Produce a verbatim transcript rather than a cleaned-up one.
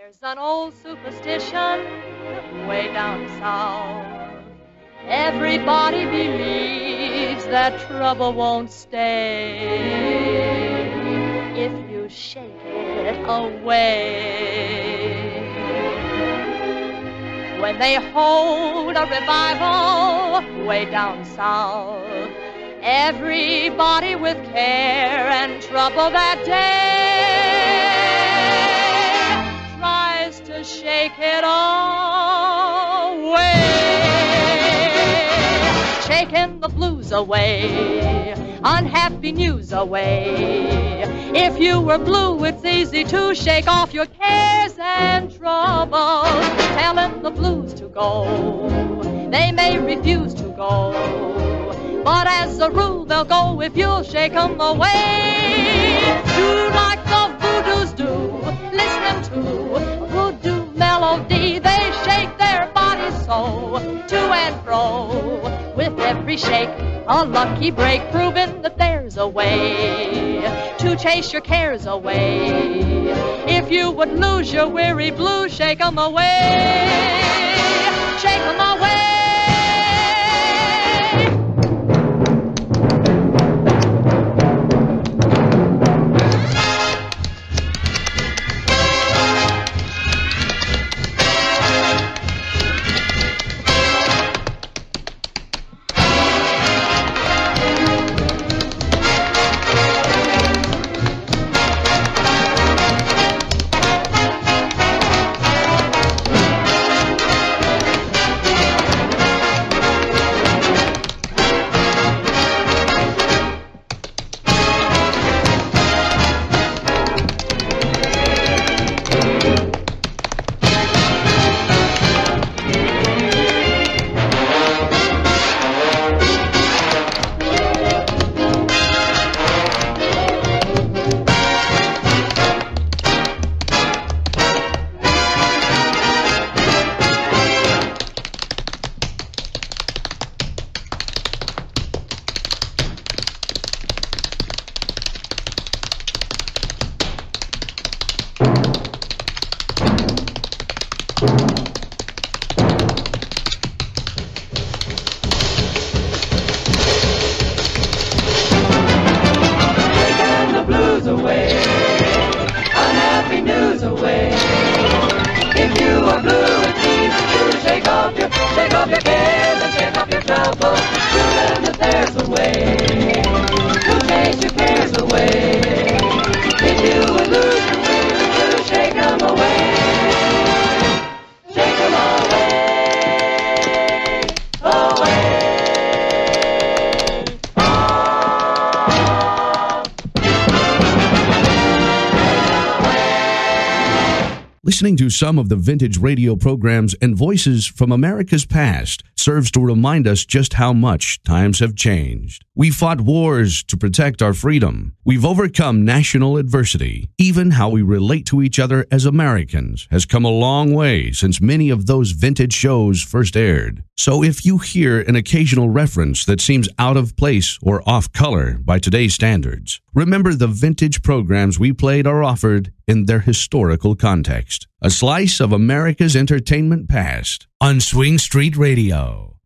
There's an old superstition way down south. Everybody believes that trouble won't stay if you shake it away. When they hold a revival way down south, everybody with care and trouble that day tries to shake it away. Shaking the blues away, unhappy news away. If you were blue, it's easy to shake off your cares and troubles. Telling the blues to go, they may refuse to go, but as a rule they'll go if you'll shake them away. Do like the voodoos do, listening to voodoo melody. They shake their bodies so, to and fro. With every shake, a lucky break, proving that there's a way to chase your cares away. If you would lose your weary blues, shake them away. Shake them away. Listening to some of the vintage radio programs and voices from America's past serves to remind us just how much times have changed. We fought wars to protect our freedom. We've overcome national adversity. Even how we relate to each other as Americans has come a long way since many of those vintage shows first aired. So if you hear an occasional reference that seems out of place or off color by today's standards, remember the vintage programs we played are offered in their historical context. A slice of America's entertainment past on Swing Street Radio.